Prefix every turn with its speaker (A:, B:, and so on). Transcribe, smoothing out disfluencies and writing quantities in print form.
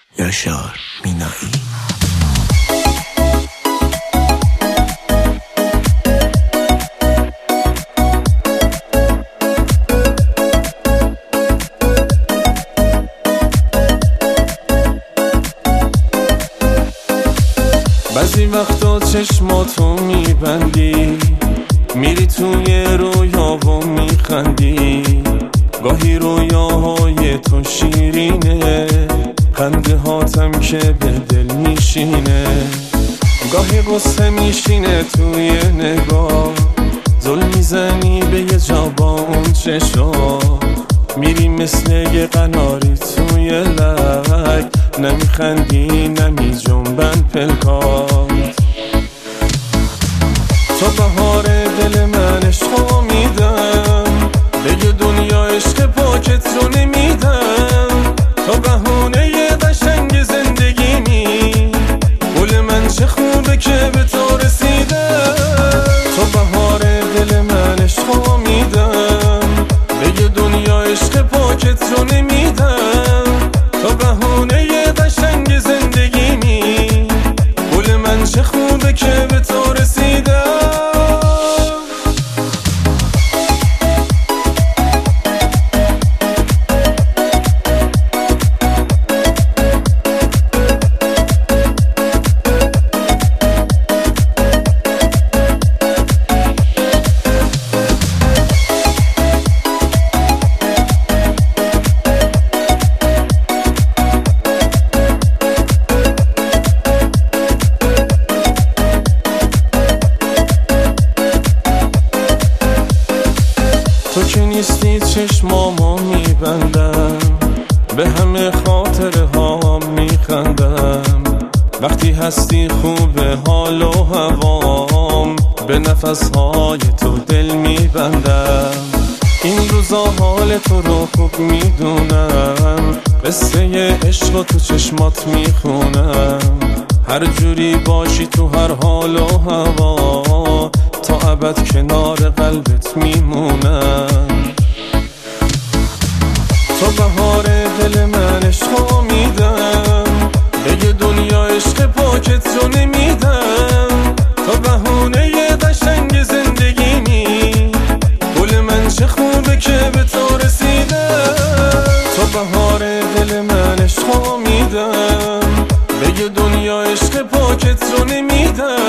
A: یاشار مینایی.
B: بعضی وقتا چشماتو میبندی، میری توی رویا و میخندی. گاهی رویاهای تو شیرینه، خنده هاتم که به دل میشینه. گاهی قصه میشینه توی نگاه، زل میزنی به یه جا با اون چشا. میری مثل یه قناری توی لک، نمیخندی نمی جنبن پلکات. تو بهار دل من عشقو میدم، به دنیا عشق پاکت رو نمیدم. تو بهونه یه قشنگ زندگیمی، گل من چه خوبه که به تو رسیدم. تو بهار دل من عشقو میدم، به دنیا عشق پاکت رو نمیدم. تو بهونه یه قشنگ زندگیمی، گل من چه خوبه که به تو رسیدم. تو که نیستی چشمامو میبندم، به همه خاطره ها میخندم. وقتی هستی خوبه حال و هوام، به نفسهای تو دل میبندم. این روزا حال تو رو خوب میدونم، قصه عشق تو چشمات میخونم. هر جوری باشی تو هر حال و هوا، تا ابد کنار قلبت میمونم. تو بهار دل من عشقو میدم، به دنیا عشق پاکت رو نمیدم. تو بهونه یه قشنگ زندگیمی، گل من چه خوبه که به تو رسیدم. تو بهار دل من عشقو میدم، به دنیا عشق پاکت رو نمیدم.